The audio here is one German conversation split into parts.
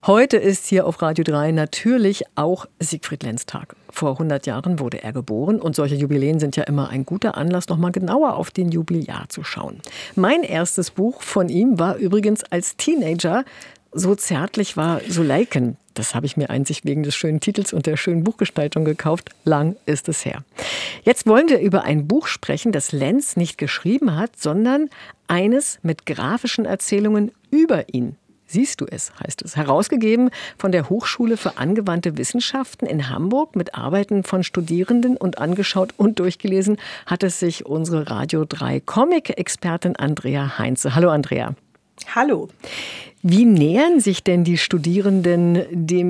Heute ist hier auf Radio 3 natürlich auch Siegfried Lenz Tag. Vor 100 Jahren wurde er geboren und solche Jubiläen sind ja immer ein guter Anlass, noch mal genauer auf den Jubiläar zu schauen. Mein erstes Buch von ihm war übrigens als Teenager So zärtlich war Suleiken. Das habe ich mir einzig wegen des schönen Titels und der schönen Buchgestaltung gekauft. Lang ist es her. Jetzt wollen wir über ein Buch sprechen, das Lenz nicht geschrieben hat, sondern eines mit grafischen Erzählungen über ihn. Siehst du es, heißt es. Herausgegeben von der Hochschule für angewandte Wissenschaften in Hamburg mit Arbeiten von Studierenden und angeschaut und durchgelesen hat es sich unsere Radio 3 Comic-Expertin Andrea Heinze. Hallo Andrea. Hallo. Wie nähern sich denn die Studierenden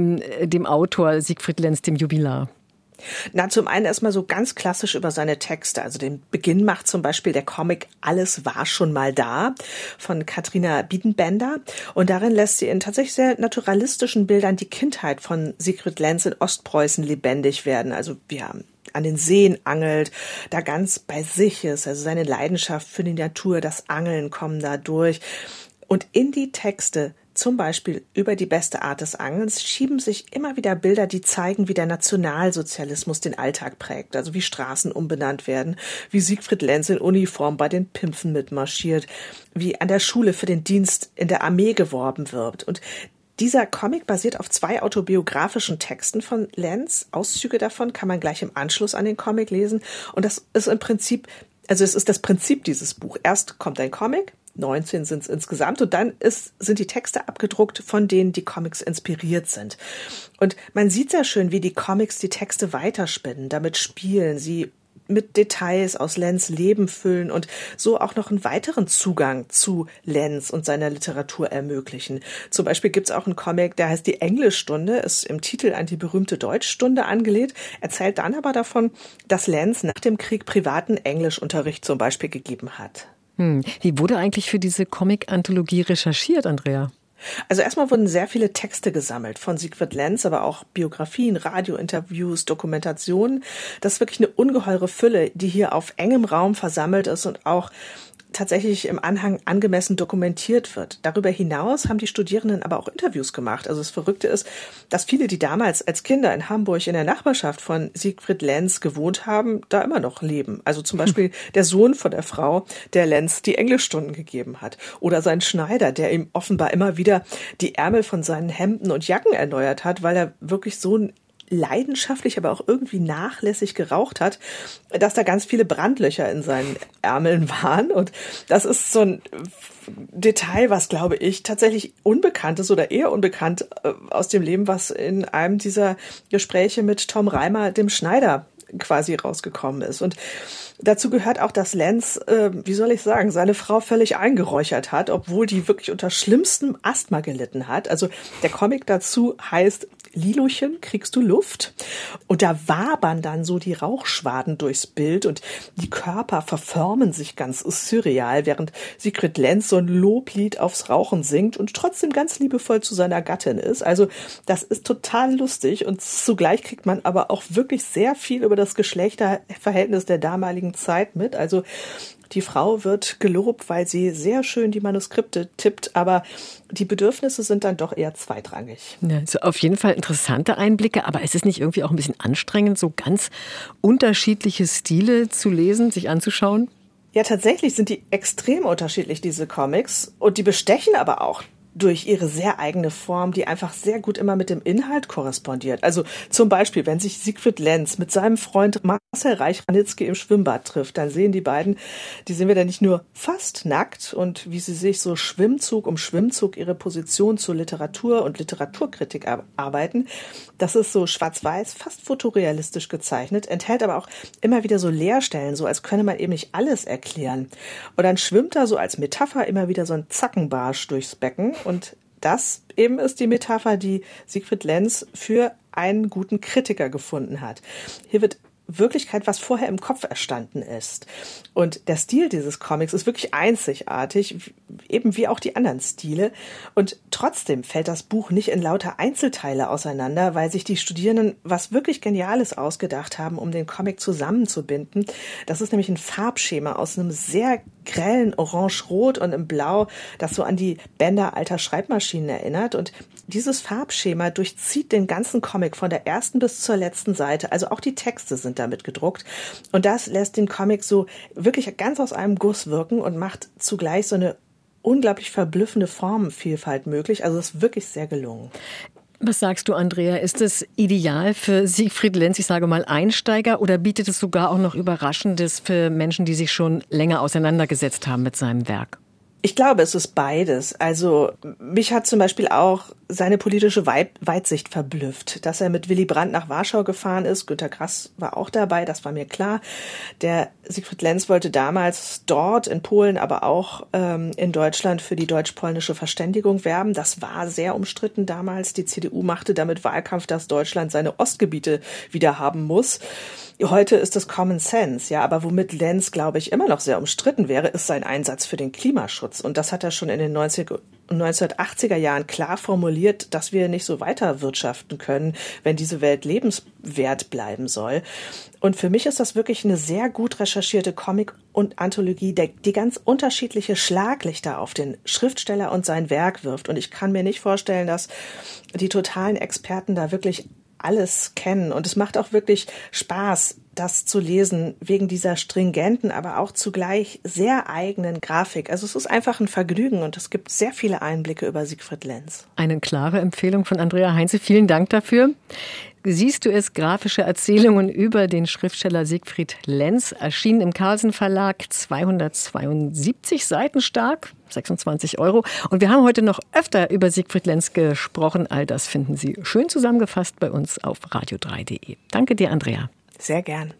dem Autor Siegfried Lenz, dem Jubilar? Na, zum einen erstmal so ganz klassisch über seine Texte. Also den Beginn macht zum Beispiel der Comic Alles war schon mal da von Katrina Biedenbender. Und darin lässt sie in tatsächlich sehr naturalistischen Bildern die Kindheit von Siegfried Lenz in Ostpreußen lebendig werden. Also wie er an den Seen angelt, da ganz bei sich ist. Also seine Leidenschaft für die Natur, das Angeln kommen da durch. Und in die Texte, zum Beispiel über die beste Art des Angelns, schieben sich immer wieder Bilder, die zeigen, wie der Nationalsozialismus den Alltag prägt. Also wie Straßen umbenannt werden, wie Siegfried Lenz in Uniform bei den Pimpfen mitmarschiert, wie an der Schule für den Dienst in der Armee geworben wird. Und dieser Comic basiert auf 2 autobiografischen Texten von Lenz. Auszüge davon kann man gleich im Anschluss an den Comic lesen. Und das ist im Prinzip, also es ist das Prinzip dieses Buch. Erst kommt ein Comic, 19 sind es insgesamt, und dann sind die Texte abgedruckt, von denen die Comics inspiriert sind. Und man sieht sehr schön, wie die Comics die Texte weiterspinnen, damit spielen, sie mit Details aus Lenz Leben füllen und so auch noch einen weiteren Zugang zu Lenz und seiner Literatur ermöglichen. Zum Beispiel gibt es auch einen Comic, der heißt Die Englischstunde, ist im Titel an die berühmte Deutschstunde angelehnt, erzählt dann aber davon, dass Lenz nach dem Krieg privaten Englischunterricht zum Beispiel gegeben hat. Wie wurde eigentlich für diese Comic-Anthologie recherchiert, Andrea? Also erstmal wurden sehr viele Texte gesammelt von Siegfried Lenz, aber auch Biografien, Radiointerviews, Dokumentationen. Das ist wirklich eine ungeheure Fülle, die hier auf engem Raum versammelt ist und auch tatsächlich im Anhang angemessen dokumentiert wird. Darüber hinaus haben die Studierenden aber auch Interviews gemacht. Also das Verrückte ist, dass viele, die damals als Kinder in Hamburg in der Nachbarschaft von Siegfried Lenz gewohnt haben, da immer noch leben. Also zum Beispiel der Sohn von der Frau, der Lenz die Englischstunden gegeben hat. Oder sein Schneider, der ihm offenbar immer wieder die Ärmel von seinen Hemden und Jacken erneuert hat, weil er wirklich so leidenschaftlich, aber auch irgendwie nachlässig geraucht hat, dass da ganz viele Brandlöcher in seinen Ärmeln waren. Und das ist so ein Detail, was, glaube ich, tatsächlich unbekannt ist oder eher unbekannt aus dem Leben, was in einem dieser Gespräche mit Tom Reimer, dem Schneider, quasi rausgekommen ist. Und dazu gehört auch, dass Lenz, seine Frau völlig eingeräuchert hat, obwohl die wirklich unter schlimmstem Asthma gelitten hat. Also der Comic dazu heißt Lilochen, kriegst du Luft? Und da wabern dann so die Rauchschwaden durchs Bild und die Körper verformen sich ganz surreal, während Siegfried Lenz so ein Loblied aufs Rauchen singt und trotzdem ganz liebevoll zu seiner Gattin ist. Also das ist total lustig und zugleich kriegt man aber auch wirklich sehr viel über das Geschlechterverhältnis der damaligen Zeit mit. Also die Frau wird gelobt, weil sie sehr schön die Manuskripte tippt, aber die Bedürfnisse sind dann doch eher zweitrangig. Ja, also auf jeden Fall interessante Einblicke, aber ist es nicht irgendwie auch ein bisschen anstrengend, so ganz unterschiedliche Stile zu lesen, sich anzuschauen? Ja, tatsächlich sind die extrem unterschiedlich, diese Comics, und die bestechen aber auch durch ihre sehr eigene Form, die einfach sehr gut immer mit dem Inhalt korrespondiert. Also zum Beispiel, wenn sich Siegfried Lenz mit seinem Freund Marcel Reich-Ranitzky im Schwimmbad trifft, dann sehen die sehen wir dann nicht nur fast nackt und wie sie sich so Schwimmzug um Schwimmzug ihre Position zur Literatur und Literaturkritik arbeiten. Das ist so schwarz-weiß, fast fotorealistisch gezeichnet, enthält aber auch immer wieder so Leerstellen, so als könne man eben nicht alles erklären. Und dann schwimmt da so als Metapher immer wieder so ein Zackenbarsch durchs Becken. Und das eben ist die Metapher, die Siegfried Lenz für einen guten Kritiker gefunden hat. Hier wird Wirklichkeit, was vorher im Kopf erstanden ist. Und der Stil dieses Comics ist wirklich einzigartig, eben wie auch die anderen Stile. Und trotzdem fällt das Buch nicht in lauter Einzelteile auseinander, weil sich die Studierenden was wirklich Geniales ausgedacht haben, um den Comic zusammenzubinden. Das ist nämlich ein Farbschema aus einem sehr grellen Orange-Rot und im Blau, das so an die Bänder alter Schreibmaschinen erinnert. Und dieses Farbschema durchzieht den ganzen Comic von der ersten bis zur letzten Seite. Also auch die Texte sind damit gedruckt. Und das lässt den Comic so wirklich ganz aus einem Guss wirken und macht zugleich so eine unglaublich verblüffende Formenvielfalt möglich. Also das ist wirklich sehr gelungen. Was sagst du, Andrea? Ist es ideal für Siegfried Lenz, ich sage mal Einsteiger, oder bietet es sogar auch noch Überraschendes für Menschen, die sich schon länger auseinandergesetzt haben mit seinem Werk? Ich glaube, es ist beides. Also mich hat zum Beispiel auch seine politische Weitsicht verblüfft, dass er mit Willy Brandt nach Warschau gefahren ist. Günter Grass war auch dabei, das war mir klar. Der Siegfried Lenz wollte damals dort in Polen, aber auch in Deutschland für die deutsch-polnische Verständigung werben. Das war sehr umstritten damals. Die CDU machte damit Wahlkampf, dass Deutschland seine Ostgebiete wieder haben muss. Heute ist das Common Sense, ja, aber womit Lenz, glaube ich, immer noch sehr umstritten wäre, ist sein Einsatz für den Klimaschutz. Und das hat er schon in den 1980er Jahren klar formuliert, dass wir nicht so weiter wirtschaften können, wenn diese Welt lebenswert bleiben soll. Und für mich ist das wirklich eine sehr gut recherchierte Comic- und Anthologie, die ganz unterschiedliche Schlaglichter auf den Schriftsteller und sein Werk wirft. Und ich kann mir nicht vorstellen, dass die totalen Experten da wirklich alles kennen. Und es macht auch wirklich Spaß, das zu lesen, wegen dieser stringenten, aber auch zugleich sehr eigenen Grafik. Also es ist einfach ein Vergnügen und es gibt sehr viele Einblicke über Siegfried Lenz. Eine klare Empfehlung von Andrea Heinze. Vielen Dank dafür. Siehst du es, grafische Erzählungen über den Schriftsteller Siegfried Lenz, erschienen im Carlsen Verlag, 272 Seiten stark, 26 €. Und wir haben heute noch öfter über Siegfried Lenz gesprochen. All das finden Sie schön zusammengefasst bei uns auf radio3.de. Danke dir, Andrea. Sehr gern.